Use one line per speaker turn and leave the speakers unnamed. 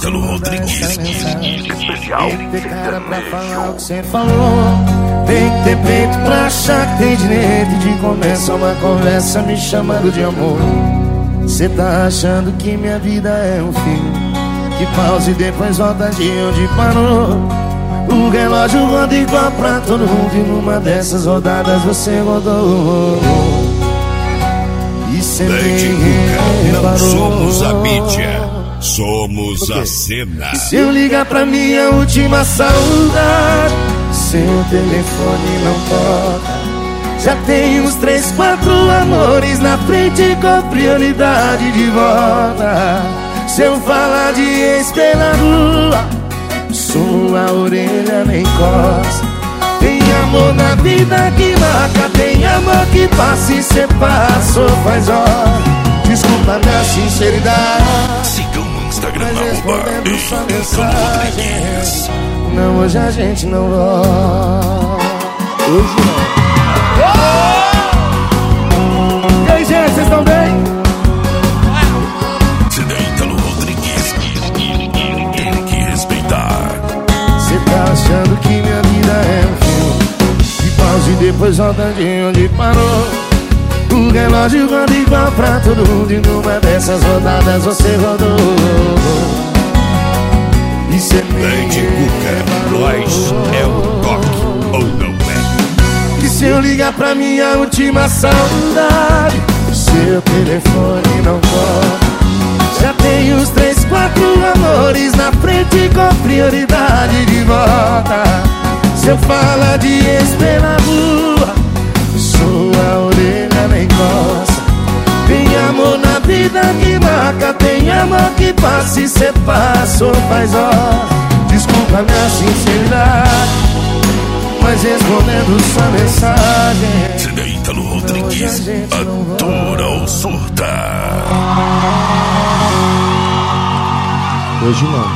Ítalo Rodrigues. Especial.
Tem que ter cara pra falar o que cê falou. Tem que ter peito pra achar que tem direito de começar uma conversa me chamando de amor. Cê tá achando que minha vida é um filme que pausa e depois volta de onde parou. O relógio roda igual pra todo mundo e numa dessas rodadas você rodou. E cê nem
Não
reparou.
somos a mídia, somos a cena.
Se eu ligar pra minha última saudade, seu telefone não toca. Já tem uns 3, 4 amores na frente com prioridade de volta. Se eu falar de ex pela rua, sua orelha nem coça. Tem amor na vida que marca, tem amor que passa e cê passou faz hora. Desculpa minha sinceridade,
Sigam no Instagram,
mas respondendo sua
Ítalo
mensagem,
Rodrigues.
não, hoje a gente não volta. Hoje não. E aí, gente, vocês estão bem?
Cena Ítalo Rodrigues. Tem que respeitar.
Cê tá achando que minha vida é um filme que pausa e depois volta de onde parou. O relógio roda igual pra todo mundo e numa dessas rodadas você rodou. E cê nem
Lady Cuca, nós é o toque ou não é?
que se eu ligar pra minha última saudade, seu telefone não toca. Já tem uns 3, 4 amores na frente com prioridade de volta. Se eu falar de ex pela rua, sua orelha nem coça. Tem amor na vida que marca, tem amor que passa e cê passou faz hora. Desculpa minha sinceridade, mas respondendo sua mensagem,
Cena Ítalo Rodrigues, atora ou surta?
hoje não.